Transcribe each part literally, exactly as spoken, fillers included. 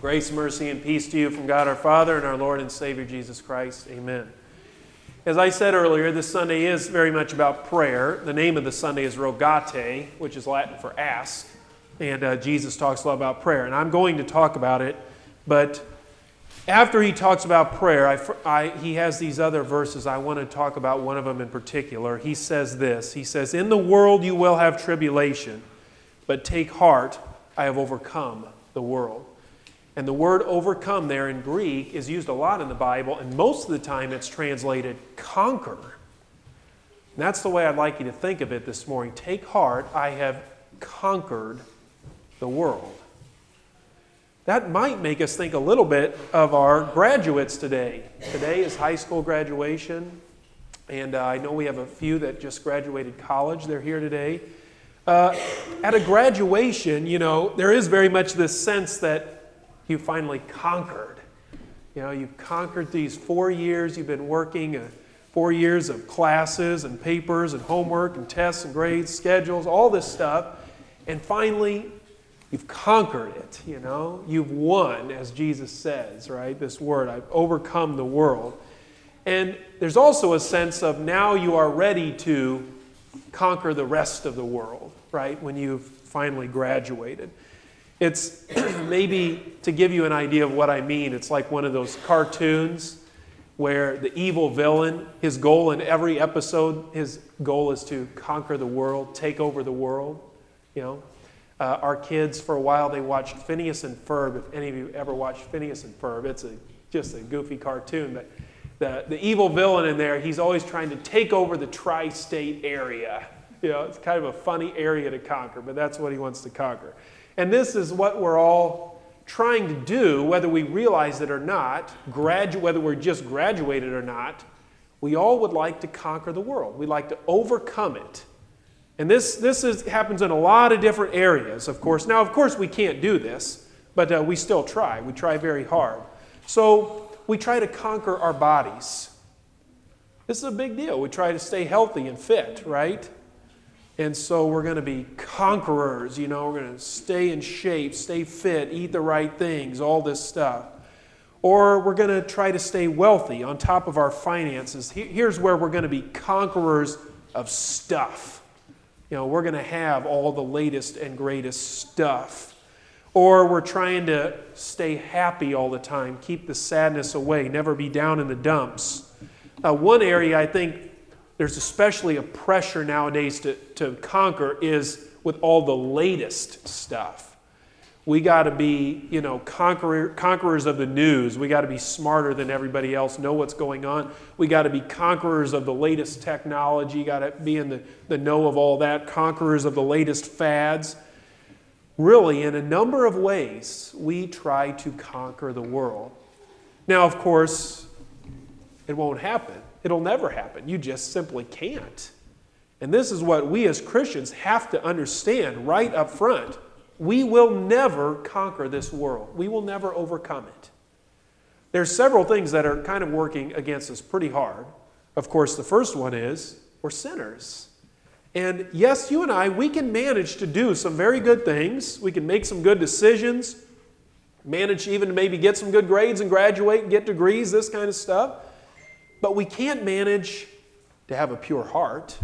Grace, mercy, and peace to you from God our Father and our Lord and Savior Jesus Christ. Amen. As I said earlier, this Sunday is very much about prayer. The name of the Sunday is Rogate, which is Latin for ask. And uh, Jesus talks a lot about prayer. And I'm going to talk about it, but after he talks about prayer, I, I, he has these other verses. I want to talk about one of them in particular. He says this. He says, "In the world you will have tribulation, but take heart, I have overcome the world." And the word overcome there in Greek is used a lot in the Bible, and most of the time it's translated conquer. And that's the way I'd like you to think of it this morning. Take heart, I have conquered the world. That might make us think a little bit of our graduates today. Today is high school graduation, and uh, I know we have a few that just graduated college. They're here today. Uh, at a graduation, you know, there is very much this sense that you finally conquered. You know, you've conquered these four years. You've been working uh, four years of classes and papers and homework and tests and grades, schedules, all this stuff. And finally, you've conquered it, you know. You've won, as Jesus says, right? This word, I've overcome the world. And there's also a sense of now you are ready to conquer the rest of the world, right? When you've finally graduated. It's maybe to give you an idea of what I mean, it's like one of those cartoons where the evil villain, his goal in every episode, his goal is to conquer the world, take over the world. You know, uh, our kids for a while they watched Phineas and Ferb. If any of you ever watched Phineas and Ferb, it's a, just a goofy cartoon. But the the evil villain in there, he's always trying to take over the tri-state area. You know, it's kind of a funny area to conquer, but that's what he wants to conquer. And this is what we're all trying to do, whether we realize it or not, gradu- whether we're just graduated or not. We all would like to conquer the world. We'd like to overcome it. And this, this is, happens in a lot of different areas, of course. Now, of course, we can't do this, but uh, we still try. We try very hard. So we try to conquer our bodies. This is a big deal. We try to stay healthy and fit, right? And so we're going to be conquerors, you know, we're going to stay in shape, stay fit, eat the right things, all this stuff. Or we're going to try to stay wealthy on top of our finances. Here's where we're going to be conquerors of stuff. You know, we're going to have all the latest and greatest stuff. Or we're trying to stay happy all the time, keep the sadness away, never be down in the dumps. Uh, one area I think there's especially a pressure nowadays to, to conquer is with all the latest stuff. We got to be, you know, conqueror, conquerors of the news. We got to be smarter than everybody else, know what's going on. We got to be conquerors of the latest technology. Got to be in the, the know of all that, conquerors of the latest fads. Really, in a number of ways, we try to conquer the world. Now, of course, it won't happen. It'll never happen. You just simply can't. And this is what we as Christians have to understand right up front. We will never conquer this world. We will never overcome it. There's several things that are kind of working against us pretty hard. Of course, the first one is we're sinners. And yes, you and I, we can manage to do some very good things. We can make some good decisions, manage even to maybe get some good grades and graduate and get degrees, this kind of stuff. But we can't manage to have a pure heart.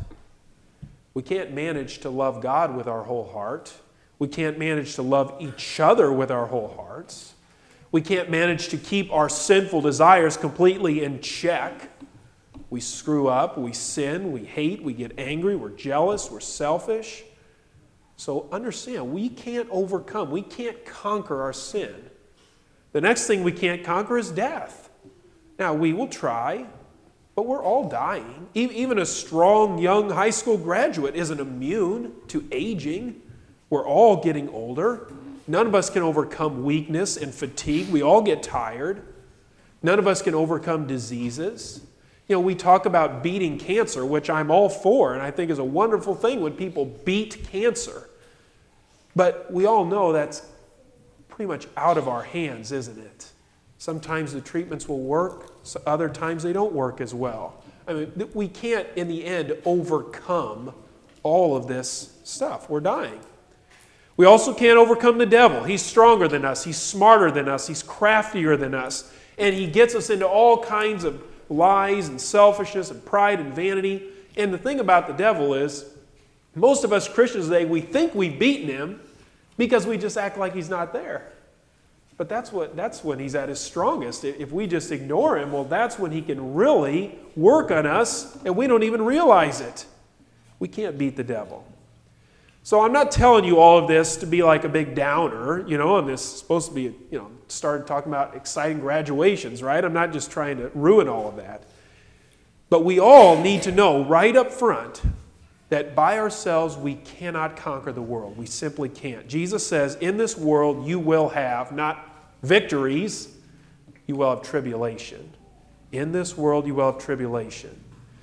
We can't manage to love God with our whole heart. We can't manage to love each other with our whole hearts. We can't manage to keep our sinful desires completely in check. We screw up, we sin, we hate, we get angry, we're jealous, we're selfish. So understand, we can't overcome, we can't conquer our sin. The next thing we can't conquer is death. Now, we will try. But we're all dying. Even a strong, young high school graduate isn't immune to aging. We're all getting older. None of us can overcome weakness and fatigue. We all get tired. None of us can overcome diseases. You know, we talk about beating cancer, which I'm all for, and I think is a wonderful thing when people beat cancer. But we all know that's pretty much out of our hands, isn't it? Sometimes the treatments will work, so other times they don't work as well. I mean, we can't, in the end, overcome all of this stuff. We're dying. We also can't overcome the devil. He's stronger than us. He's smarter than us. He's craftier than us. And he gets us into all kinds of lies and selfishness and pride and vanity. And the thing about the devil is, most of us Christians today, we think we've beaten him because we just act like he's not there. But that's what that's when he's at his strongest. If we just ignore him, well, that's when he can really work on us, and we don't even realize it. We can't beat the devil. So I'm not telling you all of this to be like a big downer, you know, and this is supposed to be, you know, started talking about exciting graduations, right? I'm not just trying to ruin all of that. But we all need to know right up front that by ourselves we cannot conquer the world. We simply can't. Jesus says, in this world you will have not victories, you will have tribulation. In this world you will have tribulation.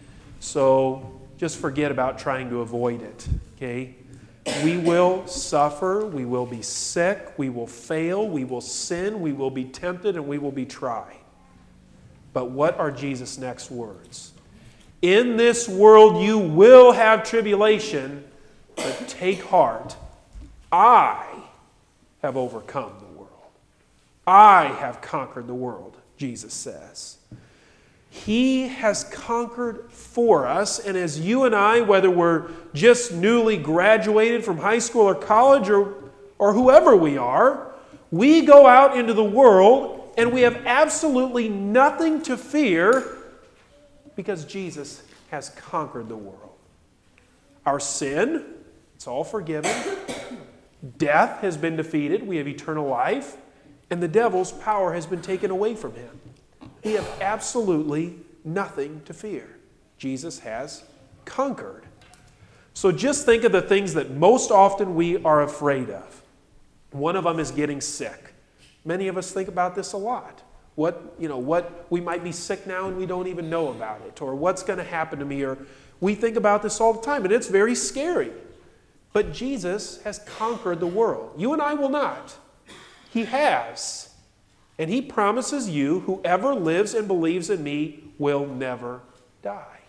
So just forget about trying to avoid it, okay? We will suffer, we will be sick, we will fail, we will sin, we will be tempted, and we will be tried. But what are Jesus' next words? In this world you will have tribulation, but take heart. I have overcome the world. I have conquered the world, Jesus says. He has conquered for us, and as you and I, whether we're just newly graduated from high school or college or, or whoever we are, we go out into the world and we have absolutely nothing to fear because Jesus has conquered the world. Our sin, it's all forgiven. Death has been defeated. We have eternal life. And the devil's power has been taken away from him. We have absolutely nothing to fear. Jesus has conquered. So just think of the things that most often we are afraid of. One of them is getting sick. Many of us think about this a lot. What, you know, what we might be sick now and we don't even know about it, or what's going to happen to me, or we think about this all the time, and it's very scary. But Jesus has conquered the world. You and I will not. He has. And he promises you, whoever lives and believes in me will never die.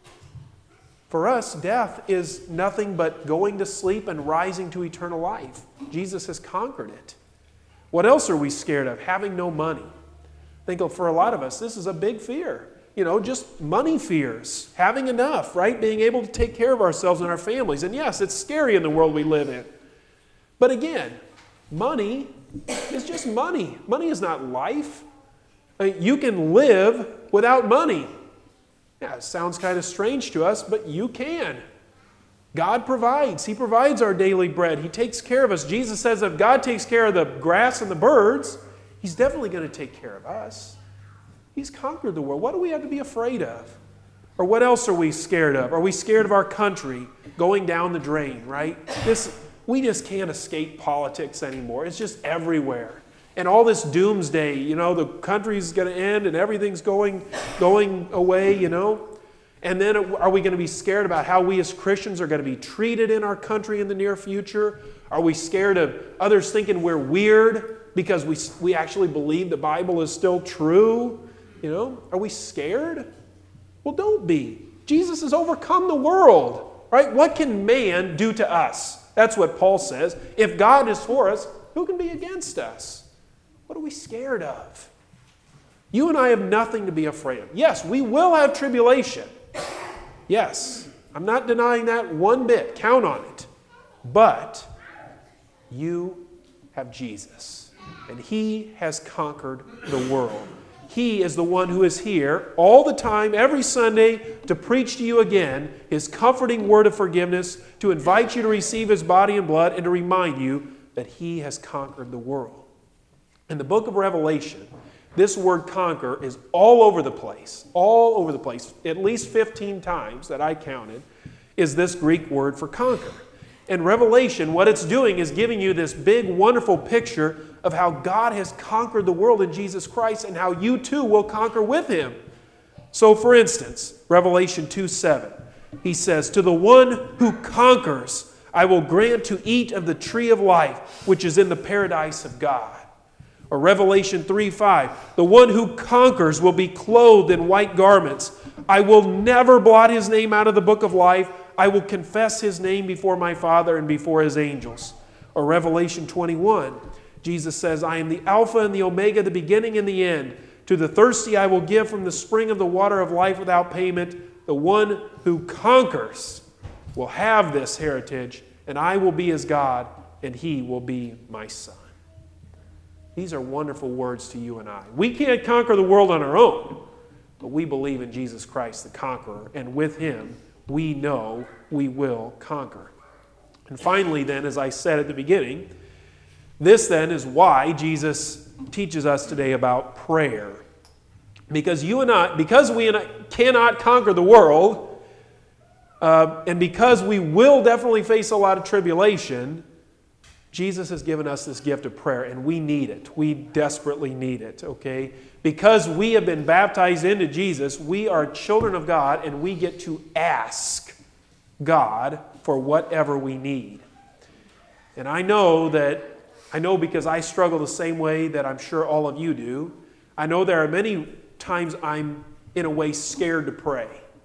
For us, death is nothing but going to sleep and rising to eternal life. Jesus has conquered it. What else are we scared of? Having no money. I think for a lot of us, this is a big fear. You know, just money fears. Having enough, right? Being able to take care of ourselves and our families. And yes, it's scary in the world we live in. But again, money is just money. Money is not life. I mean, you can live without money. Yeah, it sounds kind of strange to us, but you can. God provides. He provides our daily bread. He takes care of us. Jesus says if God takes care of the grass and the birds, he's definitely going to take care of us. He's conquered the world. What do we have to be afraid of? Or what else are we scared of? Are we scared of our country going down the drain, right? This, we just can't escape politics anymore. It's just everywhere. And all this doomsday, you know, the country's going to end and everything's going, going away, you know. And then are we going to be scared about how we as Christians are going to be treated in our country in the near future? Are we scared of others thinking we're weird because we, we actually believe the Bible is still true? You know, are we scared? Well, don't be. Jesus has overcome the world, right? What can man do to us? That's what Paul says. If God is for us, who can be against us? What are we scared of? You and I have nothing to be afraid of. Yes, we will have tribulation. Yes, I'm not denying that one bit. Count on it. But you have Jesus, and he has conquered the world. He is the one who is here all the time, every Sunday, to preach to you again his comforting word of forgiveness, to invite you to receive his body and blood, and to remind you that he has conquered the world. In the book of Revelation, this word conquer is all over the place, all over the place. At least fifteen times that I counted is this Greek word for conquer. In Revelation, what it's doing is giving you this big, wonderful picture of how God has conquered the world in Jesus Christ and how you too will conquer with him. So for instance, Revelation two seven, he says, "To the one who conquers, I will grant to eat of the tree of life, which is in the paradise of God." Or Revelation three five, "The one who conquers will be clothed in white garments. I will never blot his name out of the book of life. I will confess his name before my Father and before his angels." Or Revelation twenty-one, Jesus says, I am the Alpha and the Omega, the beginning and the end. To the thirsty I will give from the spring of the water of life without payment. The one who conquers will have this heritage, and I will be his God, and he will be my son. These are wonderful words to you and I. We can't conquer the world on our own, but we believe in Jesus Christ, the conqueror, and with him we know we will conquer. And finally then, as I said at the beginning, this then is why Jesus teaches us today about prayer. Because you and I, because we and I cannot conquer the world, uh, and because we will definitely face a lot of tribulation, Jesus has given us this gift of prayer, and we need it. We desperately need it, okay? Because we have been baptized into Jesus, we are children of God, and we get to ask God for whatever we need. And I know that, I know because I struggle the same way that I'm sure all of you do. I know there are many times I'm, in a way, scared to pray.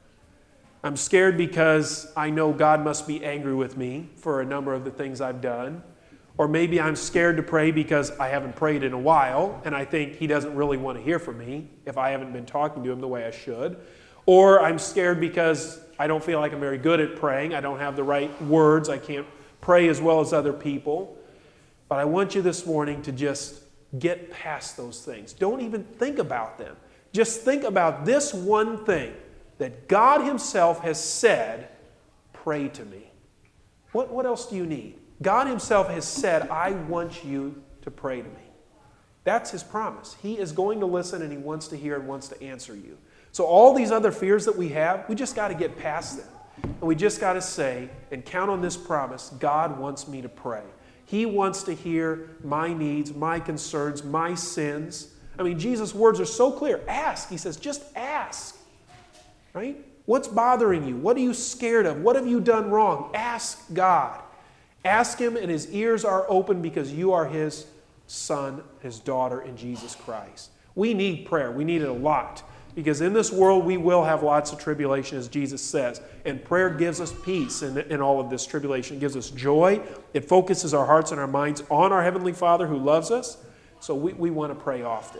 I'm scared because I know God must be angry with me for a number of the things I've done. Or maybe I'm scared to pray because I haven't prayed in a while, and I think he doesn't really want to hear from me if I haven't been talking to him the way I should. Or I'm scared because I don't feel like I'm very good at praying. I don't have the right words. I can't pray as well as other people. But I want you this morning to just get past those things. Don't even think about them. Just think about this one thing, that God himself has said, pray to me. What, what else do you need? God himself has said, I want you to pray to me. That's his promise. He is going to listen, and he wants to hear and wants to answer you. So all these other fears that we have, we just got to get past them. And we just got to say and count on this promise, God wants me to pray. He wants to hear my needs, my concerns, my sins. I mean, Jesus' words are so clear. Ask. He says, just ask. Right? What's bothering you? What are you scared of? What have you done wrong? Ask God. Ask him, and his ears are open because you are his son, his daughter in Jesus Christ. We need prayer. We need it a lot. Because in this world we will have lots of tribulation, as Jesus says. And prayer gives us peace in, in all of this tribulation. It gives us joy. It focuses our hearts and our minds on our Heavenly Father who loves us. So we, we want to pray often.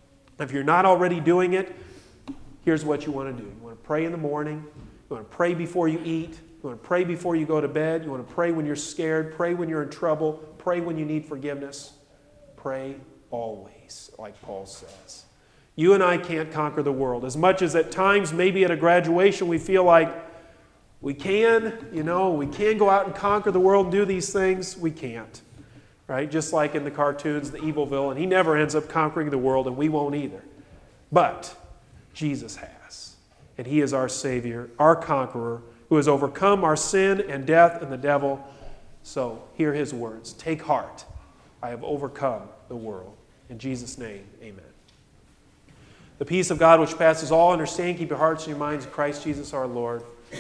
If you're not already doing it, here's what you want to do. You want to pray in the morning. You want to pray before you eat. You want to pray before you go to bed. You want to pray when you're scared. Pray when you're in trouble. Pray when you need forgiveness. Pray always, like Paul says. You and I can't conquer the world. As much as at times, maybe at a graduation, we feel like we can, you know, we can go out and conquer the world and do these things. We can't, right? Just like in the cartoons, the evil villain, he never ends up conquering the world, and we won't either. But Jesus has, and he is our Savior, our conqueror, who has overcome our sin and death and the devil. So hear his words. Take heart. I have overcome the world. In Jesus' name, amen. The peace of God which passes all understanding, keep your hearts and your minds in Christ Jesus our Lord.